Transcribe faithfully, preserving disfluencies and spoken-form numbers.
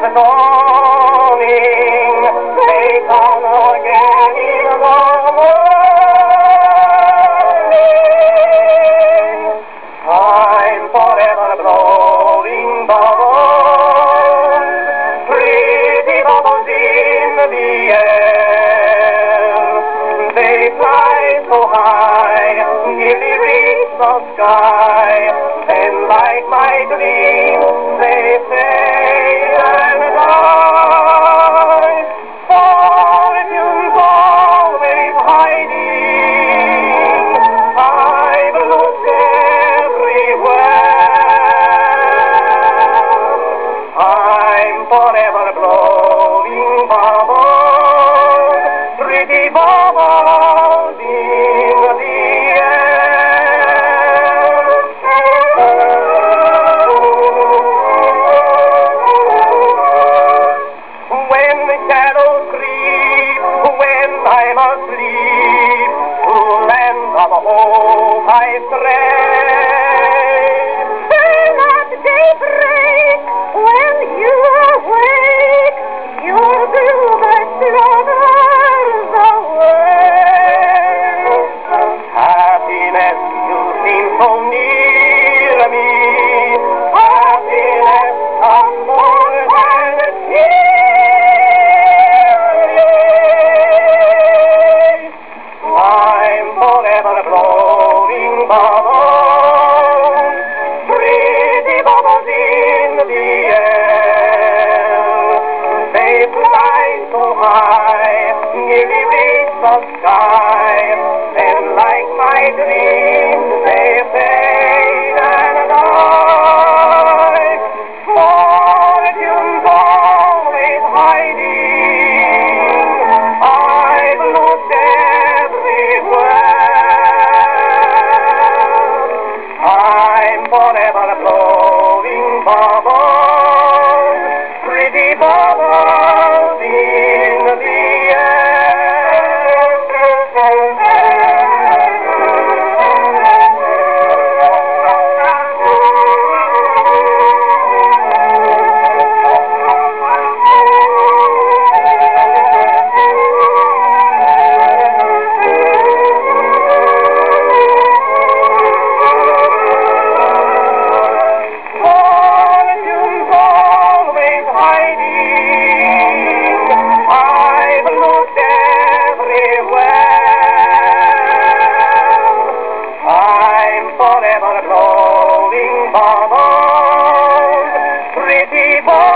the dawning, they come again in the morning. I'm forever blowing bubbles, pretty bubbles in the air. They fly so high, nearly reach the sky, and like my dreams, they fade and die. Fortune's always hiding, I've looked everywhere. I'm forever blowing bubbles, pretty bubbles in the air. When the shadows creep, when I'm asleep, to land of hope I stray. Then at daybreak, when you awake, your bluebird flutters away. Happiness, you seem so near me. Happiness, come more than a tear. I'm forever blowing bubbles, pretty bubbles in the air. They fly so high, nearly reach the sky, and like my dreams, they fade and die. Fortune's always hiding, I've looked everywhere. I'm forever blowing bubbles, pretty bubbles in the Fortune's always hiding, I've looked everywhere. I'm forever blowing bubbles, pretty bubbles.